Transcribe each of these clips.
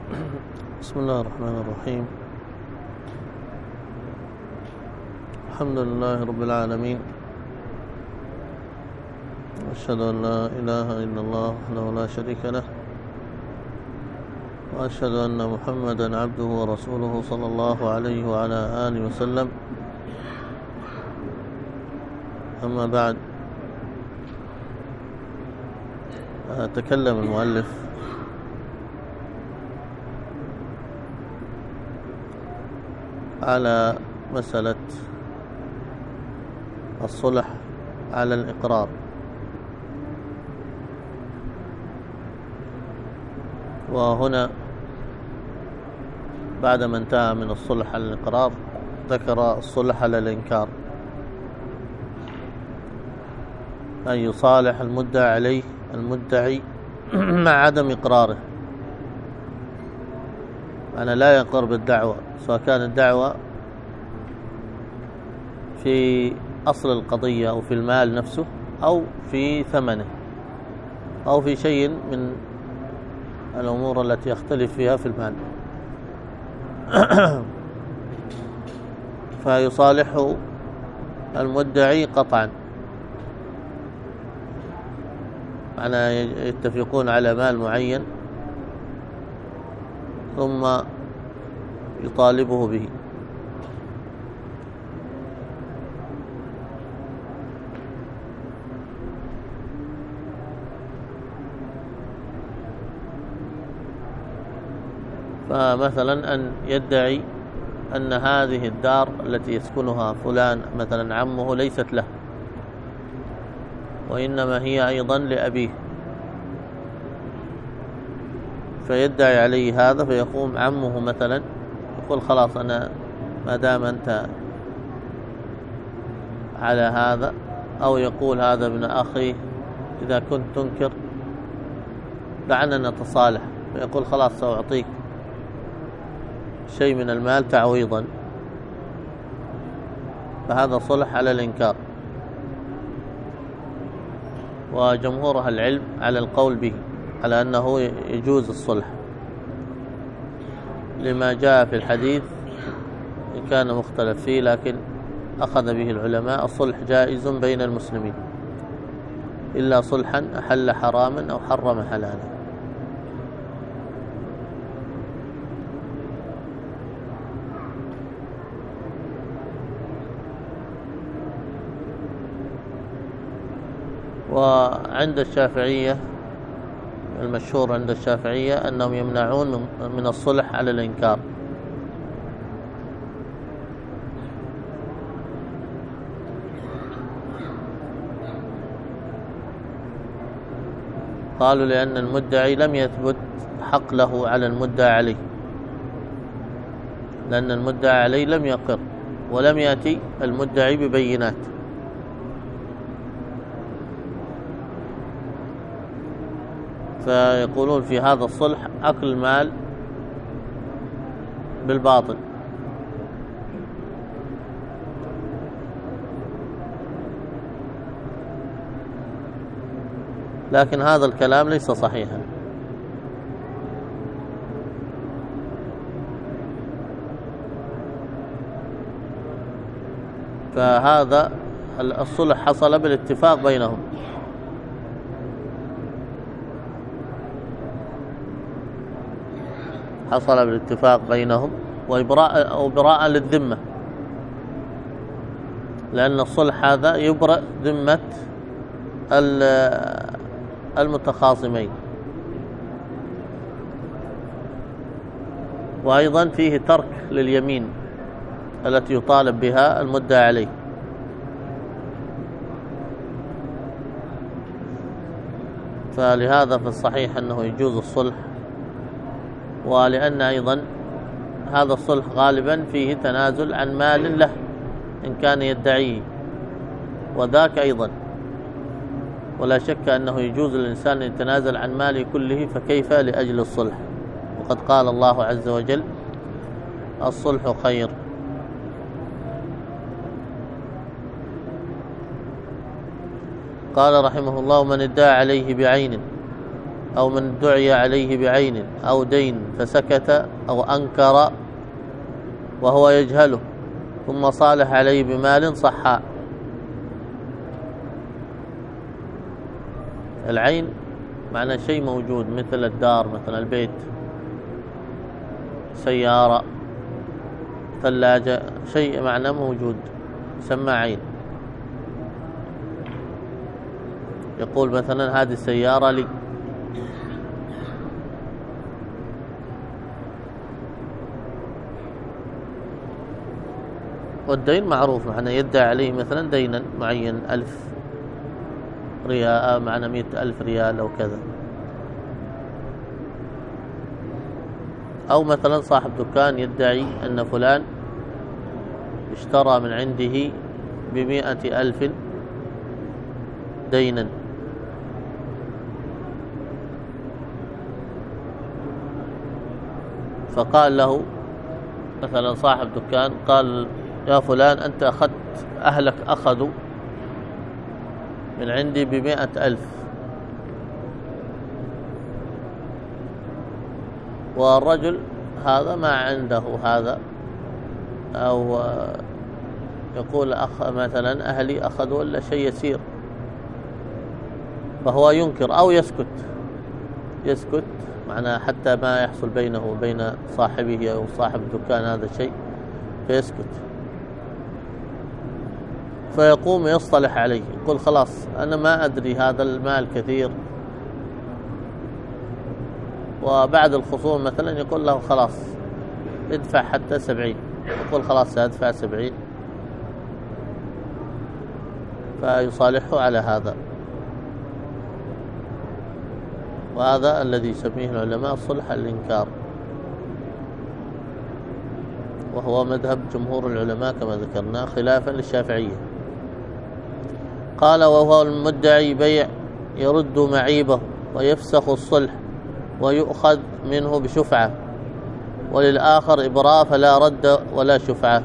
بسم الله الرحمن الرحيم. الحمد لله رب العالمين، وأشهد أن لا إله إلا الله وحده لا شريك له، وأشهد أن محمدا عبده ورسوله صلى الله عليه وعلى آله وسلم. أما بعد، تكلم المؤلف على مسألة الصلح على الإقرار، وهنا بعدما انتهى من الصلح على الإقرار ذكر الصلح على الإنكار، أن يصالح المدعى عليه المدعي مع عدم إقراره، أنا لا يقر بالدعوة، سواء كانت الدعوة في أصل القضية أو في المال نفسه أو في ثمنه أو في شيء من الأمور التي يختلف فيها في المال. فيصالحه المدعي قطعا، معنى يتفقون على مال معين ثم يطالبه به. فمثلا أن يدعي أن هذه الدار التي يسكنها فلان مثلا عمه ليست له، وإنما هي أيضا لأبيه، فيدعي عليه هذا، فيقوم عمه مثلا يقول خلاص أنا ما دام أنت على هذا، أو يقول هذا ابن أخي إذا كنت تنكر دعنا نتصالح، فيقول خلاص سأعطيك شيء من المال تعويضا، فهذا صلح على الإنكار. وجمهور أهل العلم على القول به، على أنه يجوز الصلح لما جاء في الحديث، إن كان مختلف فيه لكن أخذ به العلماء: الصلح جائز بين المسلمين إلا صلحا أحل حراما أو حرم حلالا. وعند الشافعية المشهور عند الشافعية أنهم يمنعون من الصلح على الإنكار، قالوا لأن المدعي لم يثبت حق له على المدعى عليه، لأن المدعى عليه لم يقر ولم يأتي المدعي ببينات، فيقولون في هذا الصلح أكل المال بالباطل. لكن هذا الكلام ليس صحيحا، فهذا الصلح حصل بالاتفاق بينهم، حصل بالاتفاق بينهم وبراءة للذمة، لأن الصلح هذا يبرئ ذمة المتخاصمين، وأيضا فيه ترك لليمين التي يطالب بها المدعى عليه. فلهذا في الصحيح أنه يجوز الصلح، ولأن أيضا هذا الصلح غالبا فيه تنازل عن مال له إن كان يدعيه، وذاك أيضا، ولا شك أنه يجوز للإنسان أن يتنازل عن ماله كله، فكيف لأجل الصلح؟ وقد قال الله عز وجل: الصلح خير. قال رحمه الله: من ادعى عليه بعين أو من ادعي عليه بعين أو دين فسكت أو أنكر وهو يجهله ثم صالح عليه بمال صح. العين معنى شيء موجود مثل الدار، مثل البيت، سيارة، ثلاجة، شيء معنى موجود يسمى عين. يقول مثلا هذه السيارة لي، والدين معروف معنى يدعي عليه مثلا دينا معين 1000 ريال، معنى 100,000 ريال أو كذا. أو مثلا صاحب دكان يدعي أن فلان اشترى من عنده ب100,000 دينا، فقال له مثلا صاحب دكان قال يا فلان أنت أخذت، أهلك أخذوا من عندي ب100,000 والرجل هذا ما عنده هذا، أو يقول مثلا أهلي أخذوا إلا شيء يسير، فهو ينكر أو يسكت معناه حتى ما يحصل بينه وبين صاحبه أو صاحب الدكان هذا الشيء، فيسكت. فيقوم يصطلح عليه، يقول خلاص أنا ما أدري هذا المال كثير، وبعد الخصوم مثلا يقول له خلاص ادفع حتى 70، يقول خلاص سأدفع 70، فيصالحه على هذا. وهذا الذي يسميه العلماء صلح الإنكار، وهو مذهب جمهور العلماء كما ذكرنا خلافا للشافعية. قال وهو المدعي بيع يرد معيبه ويفسخ الصلح ويؤخذ منه بشفعة، وللآخر إبراء فلا رد ولا شفعة.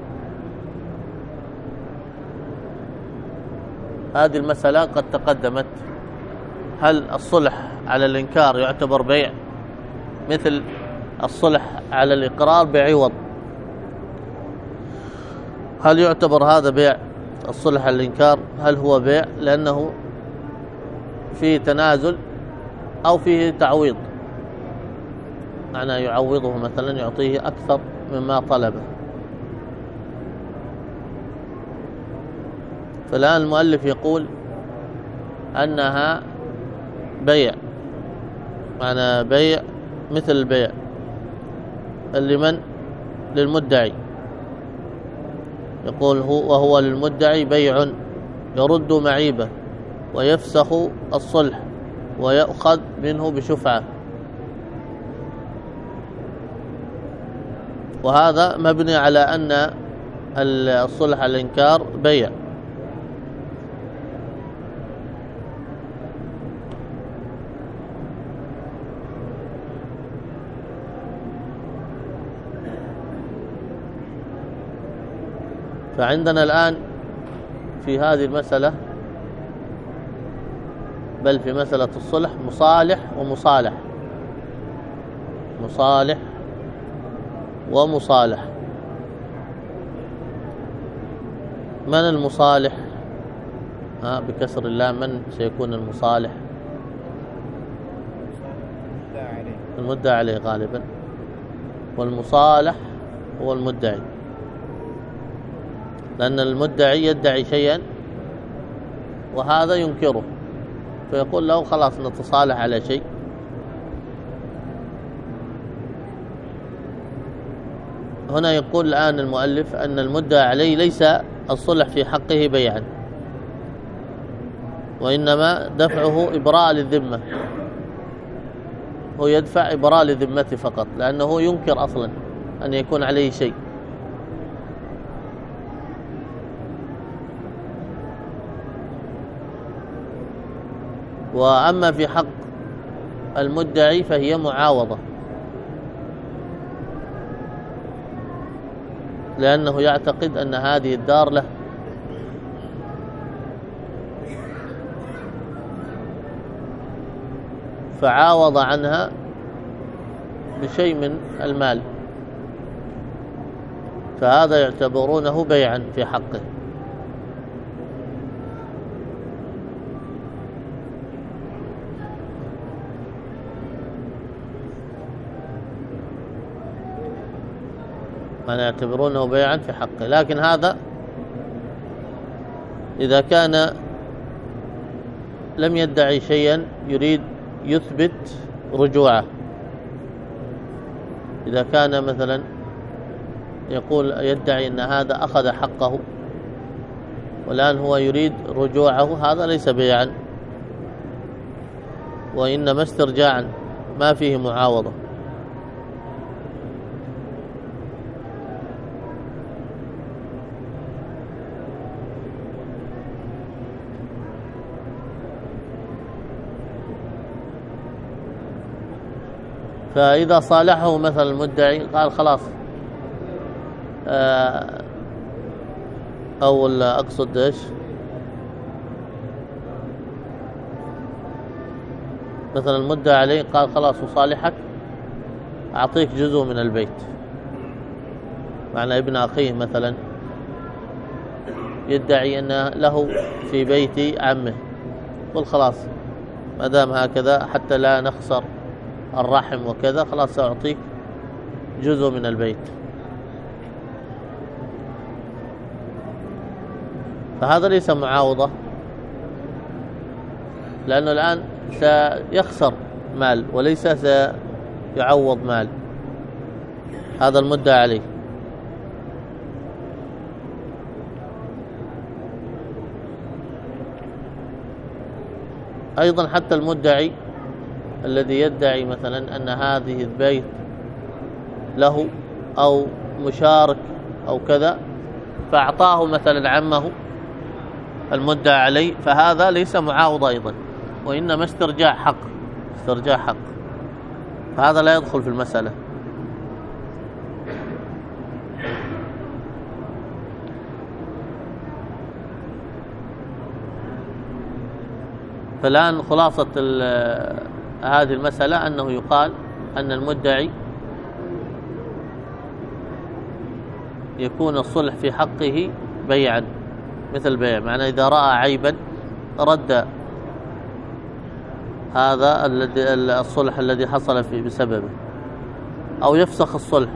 هذه المسألة قد تقدمت. هل الصلح على الإنكار يعتبر بيع مثل الصلح على الإقرار بعوض؟ هل يعتبر هذا بيع الصلح على الإنكار؟ هل هو بيع لأنه فيه تنازل أو فيه تعويض، معنى يعوضه مثلا يعطيه أكثر مما طلبه؟ فالآن المؤلف يقول أنها بيع، معنى بيع مثل البيع لمن؟ للمدعي. يقول وهو للمدعي بيع يرد معيبه ويفسخ الصلح ويأخذ منه بشفعة، وهذا مبني على أن الصلح على الإنكار بيع. فعندنا الآن في هذه المسألة، بل في مسألة الصلح، مصالح ومصالح، مصالح ومصالح. من المصالح؟ بكسر اللام، من سيكون المصالح؟ المدعى عليه غالبا، والمصالح هو المدعي، لأن المدعي يدعي شيئا وهذا ينكره، فيقول له خلاص نتصالح على شيء. هنا يقول الآن المؤلف أن المدعى عليه ليس الصلح في حقه بيعا، وإنما دفعه إبراء للذمة، هو يدفع إبراء لذمته فقط، لأنه ينكر أصلا أن يكون عليه شيء. وأما في حق المدعي فهي معاوضة، لأنه يعتقد أن هذه الدار له، فعاوض عنها بشيء من المال، فهذا يعتبرونه بيعا في حقه. ما يعتبرونه بيعا في حقه. لكن هذا إذا كان لم يدعي شيئا يريد يثبت رجوعه، إذا كان مثلا يدعي أن هذا أخذ حقه والآن هو يريد رجوعه، هذا ليس بيعا وإنما استرجاعا ما فيه معاوضة. فإذا صالحه مثلا المدعي قال خلاص، أو أقصد إيش، مثلا المدعي عليه قال خلاص أصالحك، أعطيك جزء من البيت، معنى ابن أخيه مثلا يدعي أن له في بيت عمه، قل خلاص ما دام هكذا حتى لا نخسر الرحم وكذا، خلاص سأعطيك جزء من البيت. فهذا ليس معاوضة، لأنه الآن سيخسر مال وليس سيعوض مال هذا المدعى عليه. أيضا حتى المدعي الذي يدعي مثلا أن هذه البيت له أو مشارك أو كذا، فأعطاه مثلا عمه المدعى عليه، فهذا ليس معاوضة أيضا وإنما استرجاع حق، استرجاع حق، فهذا لا يدخل في المسألة. فالآن خلاصة هذه المسألة أنه يقال أن المدعي يكون الصلح في حقه بيعا مثل بيع، معنى إذا رأى عيبا رد هذا الصلح الذي حصل فيه بسببه، أو يفسخ الصلح،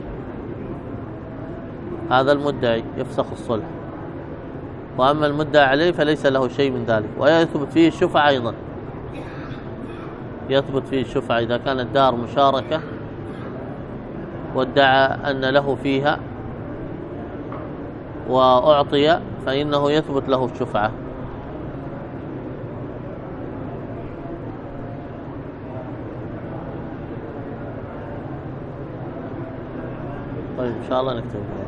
هذا المدعي يفسخ الصلح. وأما المدعى عليه فليس له شيء من ذلك، ويثبت فيه الشفعة أيضا، يثبت فيه الشفعة إذا كانت دار مشاركة وادعى أن له فيها وأعطي، فإنه يثبت له الشفعة. طيب إن شاء الله نكتب.